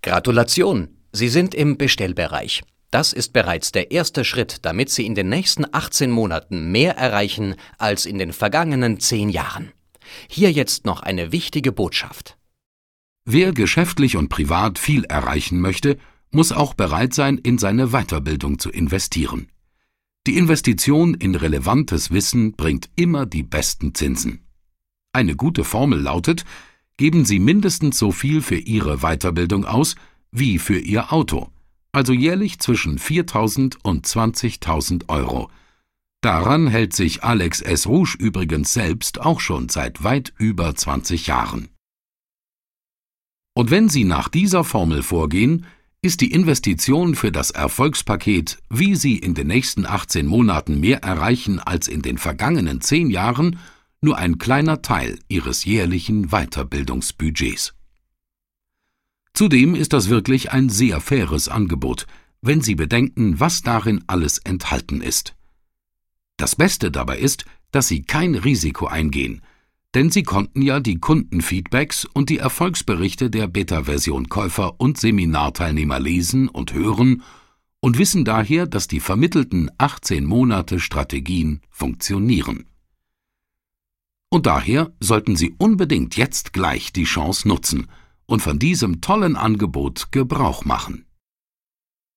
Gratulation! Sie sind im Bestellbereich. Das ist bereits der erste Schritt, damit Sie in den nächsten 18 Monaten mehr erreichen als in den vergangenen 10 Jahren. Hier jetzt noch eine wichtige Botschaft. Wer geschäftlich und privat viel erreichen möchte, muss auch bereit sein, in seine Weiterbildung zu investieren. Die Investition in relevantes Wissen bringt immer die besten Zinsen. Eine gute Formel lautet: Geben Sie mindestens so viel für Ihre Weiterbildung aus wie für Ihr Auto, also jährlich zwischen 4.000 und 20.000 Euro. Daran hält sich Alex S. Rouge übrigens selbst auch schon seit weit über 20 Jahren. Und wenn Sie nach dieser Formel vorgehen, ist die Investition für das Erfolgspaket, wie Sie in den nächsten 18 Monaten mehr erreichen als in den vergangenen 10 Jahren, nur ein kleiner Teil Ihres jährlichen Weiterbildungsbudgets. Zudem ist das wirklich ein sehr faires Angebot, wenn Sie bedenken, was darin alles enthalten ist. Das Beste dabei ist, dass Sie kein Risiko eingehen, denn Sie konnten ja die Kundenfeedbacks und die Erfolgsberichte der Beta-Version-Käufer und Seminarteilnehmer lesen und hören und wissen daher, dass die vermittelten 18 Monate Strategien funktionieren. Und daher sollten Sie unbedingt jetzt gleich die Chance nutzen und von diesem tollen Angebot Gebrauch machen.